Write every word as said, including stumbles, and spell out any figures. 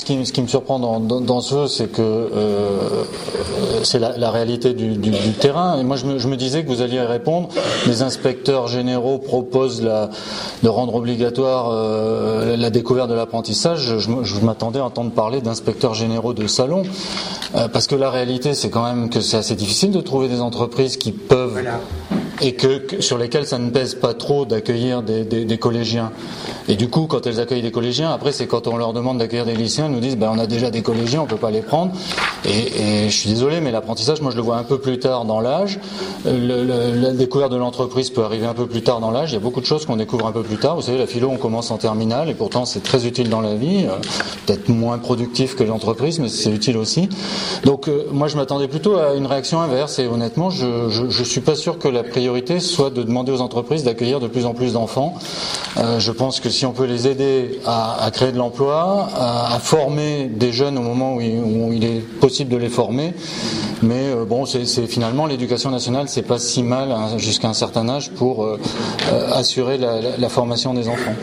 Ce qui, ce qui me surprend dans, dans, dans ce jeu, c'est que euh, c'est la, la réalité du, du, du terrain. Et moi, je me, je me disais que vous alliez répondre. Les inspecteurs généraux proposent la, de rendre obligatoire euh, la découverte de l'apprentissage. Je, je m'attendais à entendre parler d'inspecteurs généraux de salon, euh, parce que la réalité, c'est quand même que c'est assez difficile de trouver des entreprises qui peuvent... Voilà. Et que, que sur lesquelles ça ne pèse pas trop d'accueillir des, des, des collégiens. Et du coup, quand elles accueillent des collégiens, après c'est quand on leur demande d'accueillir des lycéens, ils nous disent ben on a déjà des collégiens, on peut pas les prendre. Et, et je suis désolé, mais l'apprentissage, moi je le vois un peu plus tard dans l'âge. Le, le, la découverte de l'entreprise peut arriver un peu plus tard dans l'âge. Il y a beaucoup de choses qu'on découvre un peu plus tard. Vous savez, la philo, on commence en terminale, et pourtant c'est très utile dans la vie. Euh, peut-être moins productif que l'entreprise, mais c'est utile aussi. Donc euh, moi je m'attendais plutôt à une réaction inverse. Et honnêtement, je, je, je suis pas sûr que la priorité soit de demander aux entreprises d'accueillir de plus en plus d'enfants. Euh, je pense que si on peut les aider à, à créer de l'emploi, à, à former des jeunes au moment où il, où il est possible de les former, mais euh, bon, c'est, c'est finalement l'éducation nationale, c'est pas si mal hein, jusqu'à un certain âge pour euh, euh, assurer la, la, la formation des enfants.